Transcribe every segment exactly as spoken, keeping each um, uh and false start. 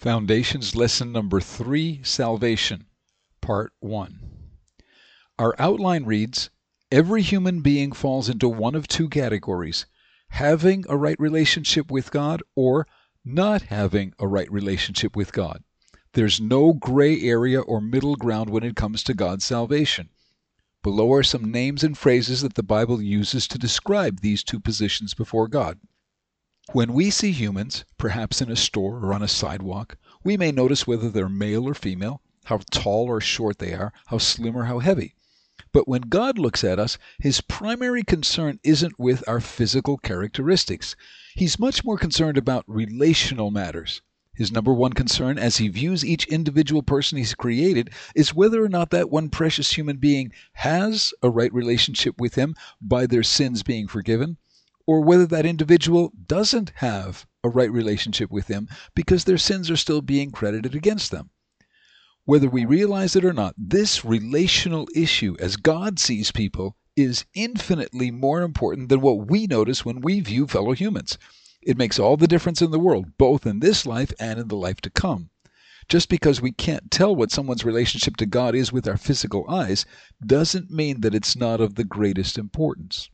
Foundations Lesson Number three, Salvation, Part one. Our outline reads, every human being falls into one of two categories, having a right relationship with God or not having a right relationship with God. There's no gray area or middle ground when it comes to God's salvation. Below are some names and phrases that the Bible uses to describe these two positions before God. When we see humans, perhaps in a store or on a sidewalk, we may notice whether they're male or female, how tall or short they are, how slim or how heavy. But when God looks at us, His primary concern isn't with our physical characteristics. He's much more concerned about relational matters. His number one concern as He views each individual person He's created is whether or not that one precious human being has a right relationship with Him by their sins being forgiven, or whether that individual doesn't have a right relationship with Him because their sins are still being credited against them. Whether we realize it or not, this relational issue, as God sees people, is infinitely more important than what we notice when we view fellow humans. It makes all the difference in the world, both in this life and in the life to come. Just because we can't tell what someone's relationship to God is with our physical eyes doesn't mean that it's not of the greatest importance.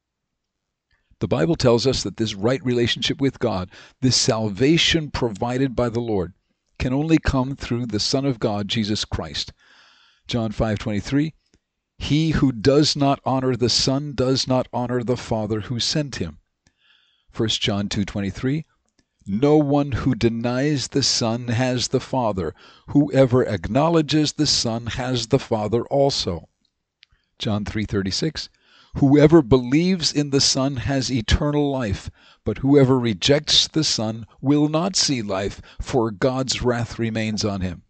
The Bible tells us that this right relationship with God, this salvation provided by the Lord, can only come through the Son of God, Jesus Christ. John five twenty-three, he who does not honor the Son does not honor the Father who sent him. First John two twenty-three, no one who denies the Son has the Father. Whoever acknowledges the Son has the Father also. John three thirty-six, whoever believes in the Son has eternal life, but whoever rejects the Son will not see life, for God's wrath remains on him.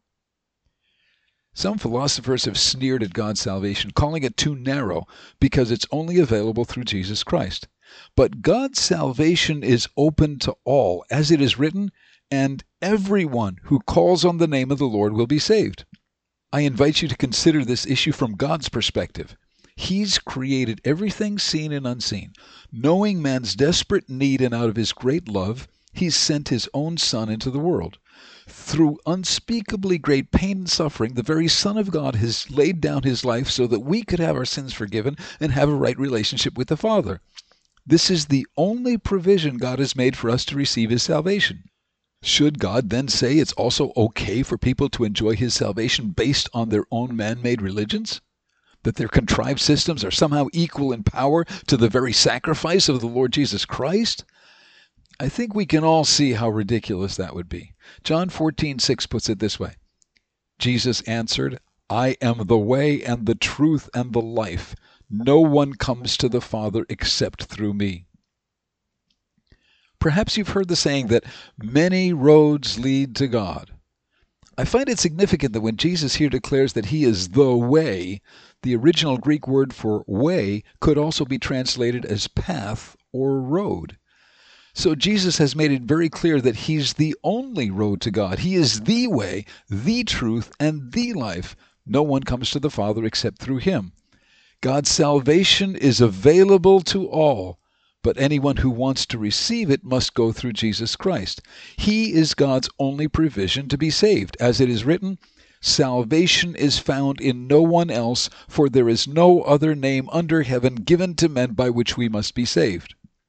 Some philosophers have sneered at God's salvation, calling it too narrow because it's only available through Jesus Christ. But God's salvation is open to all, as it is written, and everyone who calls on the name of the Lord will be saved. I invite you to consider this issue from God's perspective. He's created everything seen and unseen. Knowing man's desperate need and out of His great love, He's sent His own Son into the world. Through unspeakably great pain and suffering, the very Son of God has laid down His life so that we could have our sins forgiven and have a right relationship with the Father. This is the only provision God has made for us to receive His salvation. Should God then say it's also okay for people to enjoy His salvation based on their own man-made religions? That their contrived systems are somehow equal in power to the very sacrifice of the Lord Jesus Christ? I think we can all see how ridiculous that would be. John fourteen six puts it this way. Jesus answered, I am the way and the truth and the life. No one comes to the Father except through me. Perhaps you've heard the saying that many roads lead to God. I find it significant that when Jesus here declares that He is the way, the original Greek word for way could also be translated as path or road. So Jesus has made it very clear that He's the only road to God. He is the way, the truth, and the life. No one comes to the Father except through Him. God's salvation is available to all, but anyone who wants to receive it must go through Jesus Christ. He is God's only provision to be saved. As it is written, salvation is found in no one else, for there is no other name under heaven given to men by which we must be saved.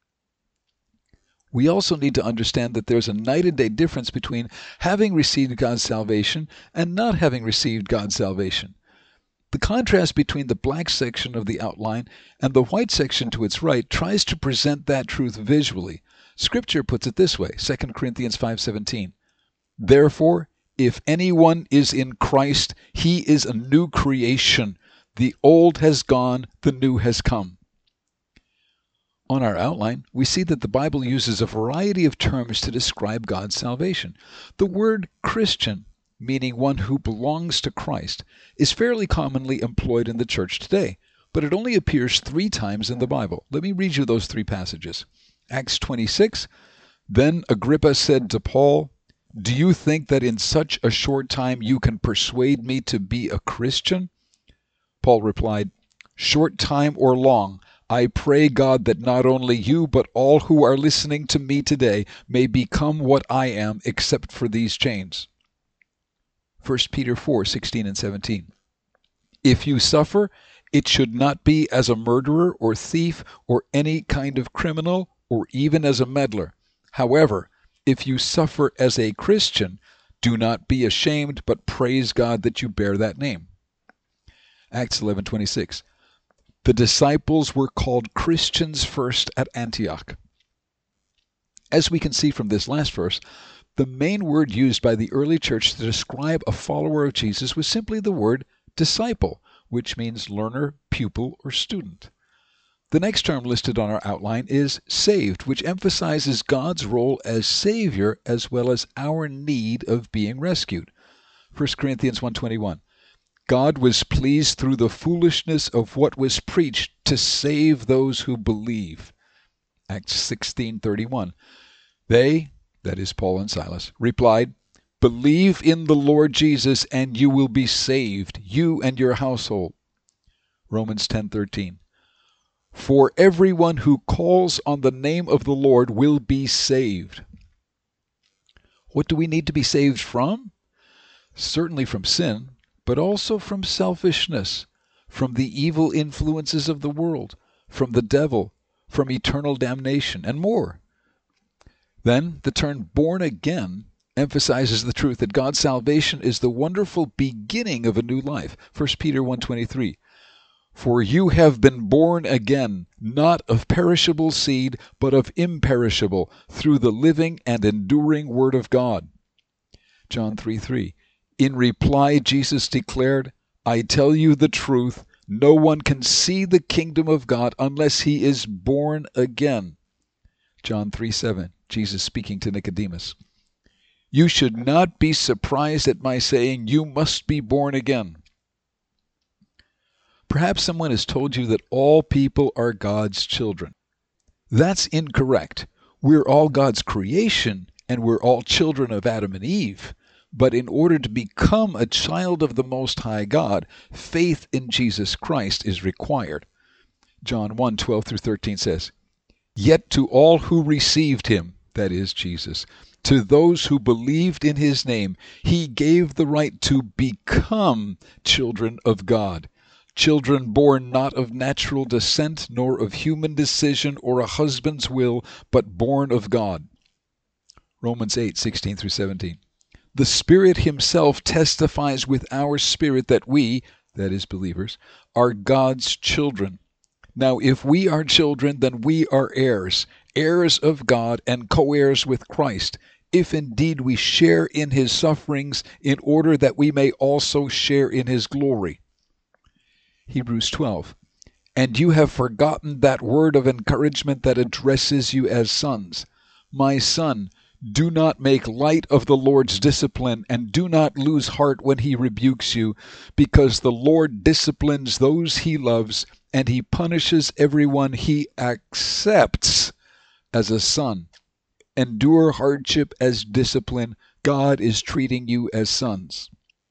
We also need to understand that there's a night and day difference between having received God's salvation and not having received God's salvation. The contrast between the black section of the outline and the white section to its right tries to present that truth visually. Scripture puts it this way, Second Corinthians five seventeen. Therefore, if anyone is in Christ, he is a new creation. The old has gone, the new has come. On our outline, we see that the Bible uses a variety of terms to describe God's salvation. The word Christian, meaning one who belongs to Christ, is fairly commonly employed in the church today, but it only appears three times in the Bible. Let me read you those three passages. Acts twenty-six, then Agrippa said to Paul, do you think that in such a short time you can persuade me to be a Christian? Paul replied, short time or long, I pray, God, that not only you, but all who are listening to me today may become what I am, except for these chains. First Peter four, sixteen and seventeen. If you suffer, it should not be as a murderer or thief or any kind of criminal or even as a meddler. However, if you suffer as a Christian, do not be ashamed, but praise God that you bear that name. Acts eleven twenty-six. The disciples were called Christians first at Antioch. As we can see from this last verse, the main word used by the early church to describe a follower of Jesus was simply the word disciple, which means learner, pupil, or student. The next term listed on our outline is saved, which emphasizes God's role as Savior as well as our need of being rescued. First Corinthians one twenty-one. God was pleased through the foolishness of what was preached to save those who believe. Acts sixteen thirty-one. They, that is Paul and Silas, replied, Believe in the Lord Jesus and you will be saved, you and your household. Romans ten thirteen. For everyone who calls on the name of the Lord will be saved. What do we need to be saved from? Certainly from sin, but also from selfishness, from the evil influences of the world, from the devil, from eternal damnation, and more. Then the term born again emphasizes the truth that God's salvation is the wonderful beginning of a new life. First Peter one twenty-three. For you have been born again, not of perishable seed, but of imperishable, through the living and enduring Word of God. John three three. In reply, Jesus declared, I tell you the truth, no one can see the kingdom of God unless he is born again. John three seven. Jesus speaking to Nicodemus. You should not be surprised at my saying, you must be born again. Perhaps someone has told you that all people are God's children. That's incorrect. We're all God's creation, and we're all children of Adam and Eve. But in order to become a child of the Most High God, faith in Jesus Christ is required. John one twelve through thirteen says, Yet to all who received him, that is Jesus, to those who believed in his name, he gave the right to become children of God. Children born not of natural descent, nor of human decision or a husband's will, but born of God. Romans eight sixteen through seventeen. The Spirit himself testifies with our spirit that we, that is believers, are God's children. Now if we are children, then we are heirs, heirs of God and co-heirs with Christ, if indeed we share in his sufferings, in order that we may also share in his glory. Hebrews twelve. And you have forgotten that word of encouragement that addresses you as sons. My son, do not make light of the Lord's discipline, and do not lose heart when he rebukes you, because the Lord disciplines those he loves, and he punishes everyone he accepts as a son. Endure hardship as discipline. God is treating you as sons.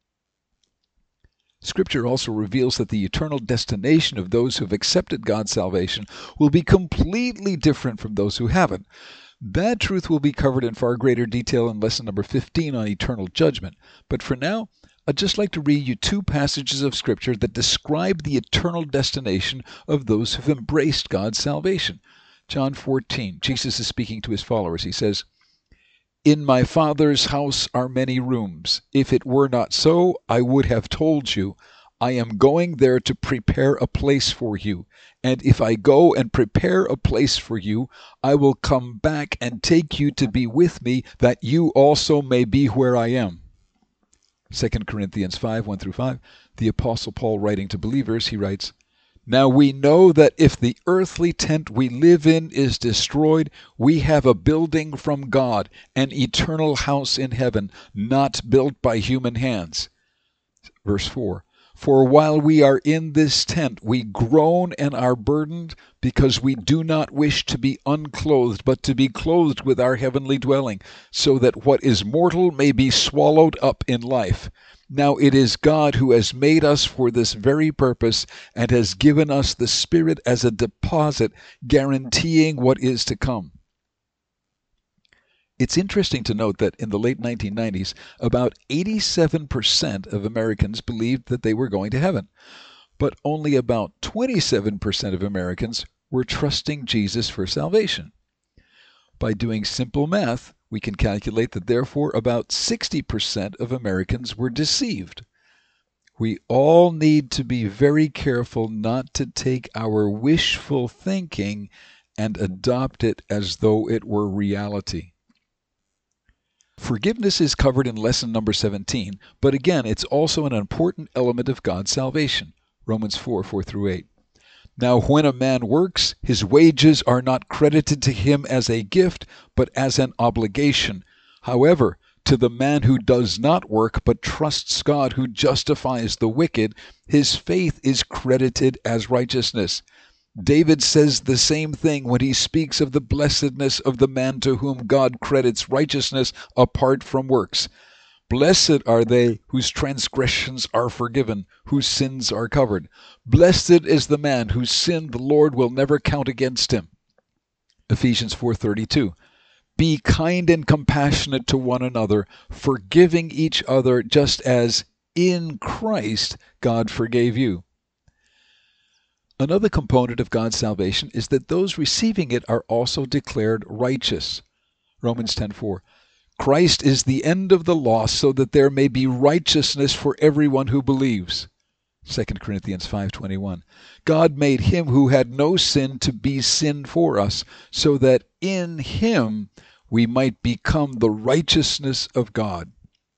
Scripture also reveals that the eternal destination of those who have accepted God's salvation will be completely different from those who haven't. That truth will be covered in far greater detail in lesson number fifteen on eternal judgment. But for now, I'd just like to read you two passages of Scripture that describe the eternal destination of those who've embraced God's salvation. John fourteen, Jesus is speaking to his followers. He says, In my Father's house are many rooms. If it were not so, I would have told you. I am going there to prepare a place for you. And if I go and prepare a place for you, I will come back and take you to be with me, that you also may be where I am. Second Corinthians five, one through five. The Apostle Paul writing to believers, he writes, Now we know that if the earthly tent we live in is destroyed, we have a building from God, an eternal house in heaven, not built by human hands. Verse four. For while we are in this tent, we groan and are burdened, because we do not wish to be unclothed, but to be clothed with our heavenly dwelling, so that what is mortal may be swallowed up in life. Now it is God who has made us for this very purpose, and has given us the Spirit as a deposit, guaranteeing what is to come. It's interesting to note that in the late nineteen nineties, about eighty-seven percent of Americans believed that they were going to heaven, but only about twenty-seven percent of Americans were trusting Jesus for salvation. By doing simple math, we can calculate that therefore about sixty percent of Americans were deceived. We all need to be very careful not to take our wishful thinking and adopt it as though it were reality. Forgiveness is covered in lesson number seventeen, but again, it's also an important element of God's salvation. Romans four, four through eight. Now when a man works, his wages are not credited to him as a gift, but as an obligation. However, to the man who does not work, but trusts God who justifies the wicked, his faith is credited as righteousness. David says the same thing when he speaks of the blessedness of the man to whom God credits righteousness apart from works. Blessed are they whose transgressions are forgiven, whose sins are covered. Blessed is the man whose sin the Lord will never count against him. Ephesians four thirty-two. Be kind and compassionate to one another, forgiving each other just as in Christ God forgave you. Another component of God's salvation is that those receiving it are also declared righteous. Romans ten four. Christ is the end of the law so that there may be righteousness for everyone who believes. Second Corinthians five twenty-one. God made him who had no sin to be sin for us, so that in him we might become the righteousness of God.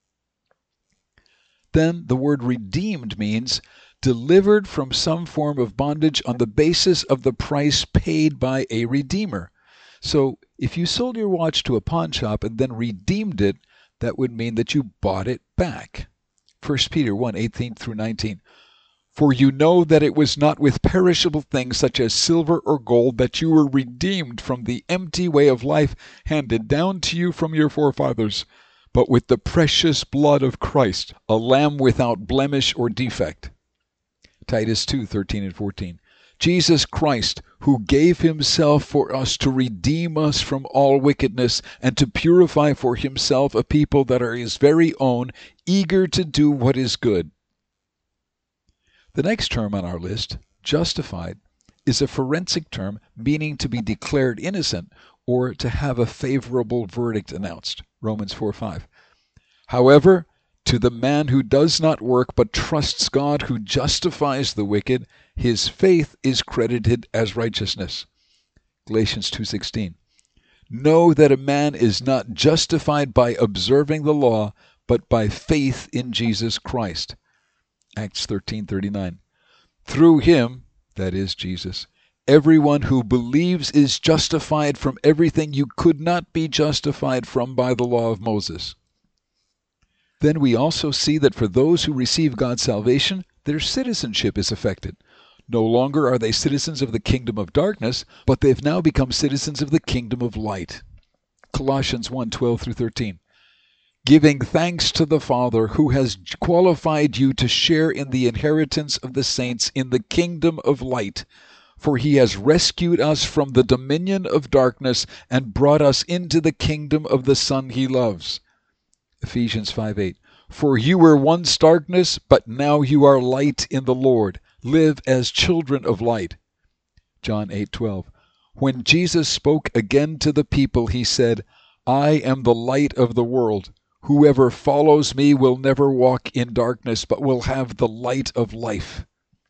Then the word redeemed means delivered from some form of bondage on the basis of the price paid by a redeemer. So if you sold your watch to a pawn shop and then redeemed it, that would mean that you bought it back. First Peter one, eighteen through nineteen. For you know that it was not with perishable things such as silver or gold that you were redeemed from the empty way of life handed down to you from your forefathers, but with the precious blood of Christ, a lamb without blemish or defect. Titus two, thirteen and fourteen. Jesus Christ, who gave himself for us to redeem us from all wickedness and to purify for himself a people that are his very own, eager to do what is good. The next term on our list, justified, is a forensic term meaning to be declared innocent or to have a favorable verdict announced. Romans four five. However, to the man who does not work but trusts God who justifies the wicked, his faith is credited as righteousness. Galatians two sixteen. Know that a man is not justified by observing the law, but by faith in Jesus Christ. Acts thirteen thirty-nine. Through him, that is Jesus, everyone who believes is justified from everything you could not be justified from by the law of Moses. Then we also see that for those who receive God's salvation, their citizenship is affected. No longer are they citizens of the kingdom of darkness, but they've now become citizens of the kingdom of light. Colossians one, twelve through thirteen. Giving thanks to the Father who has qualified you to share in the inheritance of the saints in the kingdom of light. For he has rescued us from the dominion of darkness and brought us into the kingdom of the Son he loves. Ephesians five eight. For you were once darkness, but now you are light in the Lord. Live as children of light. John eight twelve. When Jesus spoke again to the people, he said, I am the light of the world. Whoever follows me will never walk in darkness, but will have the light of life.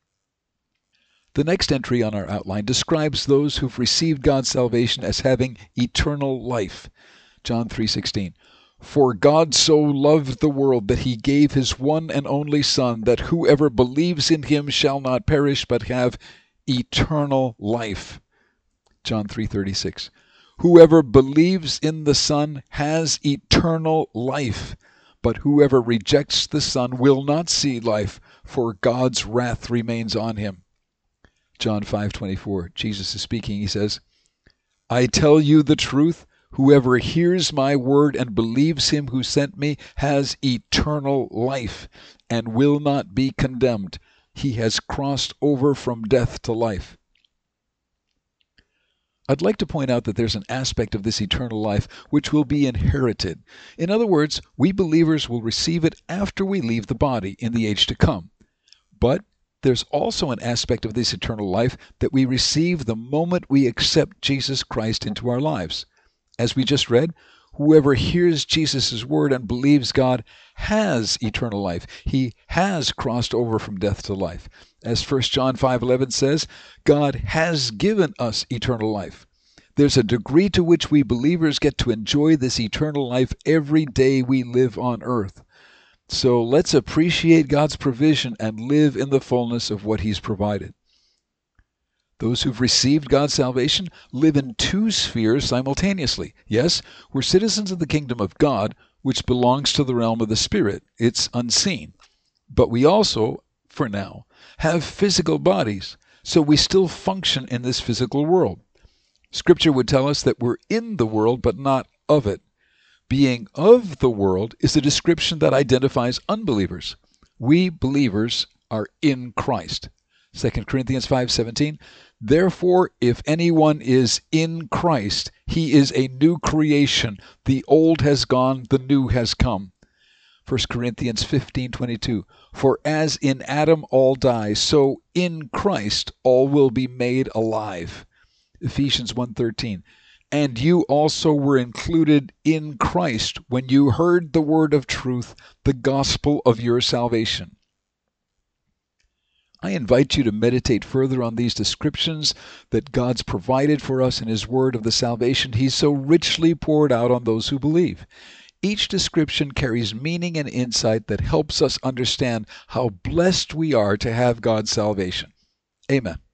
The next entry on our outline describes those who've received God's salvation as having eternal life. John three sixteen. For God so loved the world that he gave his one and only Son, that whoever believes in him shall not perish but have eternal life. John three thirty-six. Whoever believes in the Son has eternal life, but whoever rejects the Son will not see life, for God's wrath remains on him. John five twenty-four, Jesus is speaking. He says, I tell you the truth, whoever hears my word and believes him who sent me has eternal life and will not be condemned. He has crossed over from death to life. I'd like to point out that there's an aspect of this eternal life which will be inherited. In other words, we believers will receive it after we leave the body in the age to come. But there's also an aspect of this eternal life that we receive the moment we accept Jesus Christ into our lives. As we just read, whoever hears Jesus' word and believes God has eternal life. He has crossed over from death to life. As First John five eleven says, God has given us eternal life. There's a degree to which we believers get to enjoy this eternal life every day we live on earth. So let's appreciate God's provision and live in the fullness of what He's provided. Those who've received God's salvation live in two spheres simultaneously. Yes, we're citizens of the kingdom of God, which belongs to the realm of the Spirit. It's unseen. But we also, for now, have physical bodies, so we still function in this physical world. Scripture would tell us that we're in the world, but not of it. Being of the world is a description that identifies unbelievers. We believers are in Christ. Second Corinthians five seventeen, therefore, if anyone is in Christ, he is a new creation. The old has gone, the new has come. First Corinthians fifteen twenty-two, for as in Adam all die, so in Christ all will be made alive. Ephesians one thirteen, and you also were included in Christ when you heard the word of truth, the gospel of your salvation. I invite you to meditate further on these descriptions that God's provided for us in His word of the salvation He's so richly poured out on those who believe. Each description carries meaning and insight that helps us understand how blessed we are to have God's salvation. Amen.